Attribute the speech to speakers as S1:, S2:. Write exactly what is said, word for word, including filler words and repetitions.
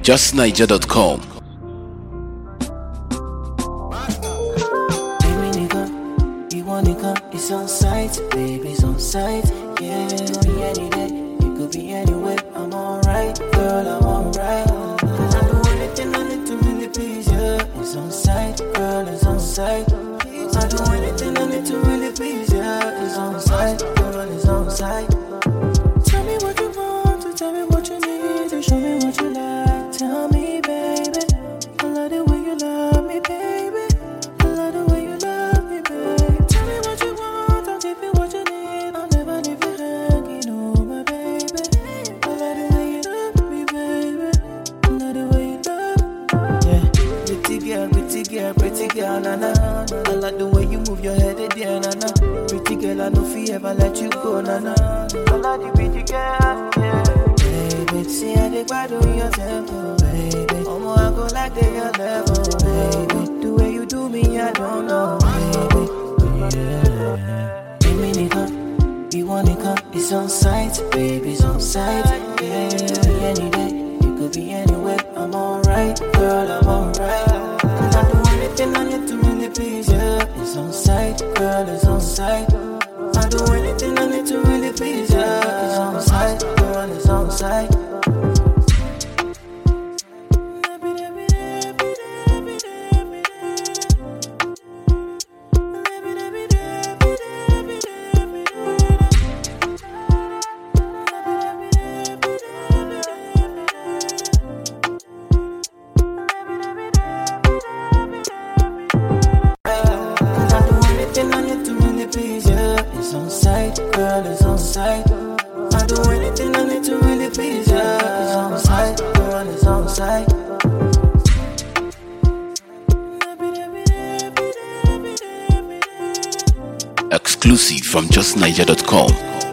S1: just niger dot com.
S2: It's on site, baby, it's on site. Yeah, it could be any day, it could be anywhere. I'm alright, girl, I'm alright. Cause I do anything I need to really please you. It's on site, girl, it's on site. I do anything I need to really please you. It's on site, girl, it's on site. Tell me what you want, to tell me what you need, to show me what you like. Tell me, baby, I love the way you love me, baby. I love the way you love me, baby. Tell me what you want, I'll give you what you need. I'll never leave you hanging, oh my baby. I love the way you love me, baby. I love the way you love me. Yeah, pretty girl, pretty girl, pretty girl, na na. I like the way you move your head, there, na na. Pretty girl, I know fi ever let you go, na na. I like the pretty girl, yeah. Baby, see how they bad on your tempo, baby. Omo, I go like they your level, baby. The way you do me, I don't know, baby. Yeah. Give me nigga, you want nigga, it's on site, baby, it's on site. Yeah, it could be any day, it could be anywhere. I'm alright, girl, I'm alright. Cause I do anything I need to really please you. It's on site, girl, it's on site. I do anything I need to really please you. It's on site, girl, it's on site. It's on site, girl, it's on site. I do anything I need to really please you. It's on site, girl, it's on site.
S1: Exclusive from just niger dot com.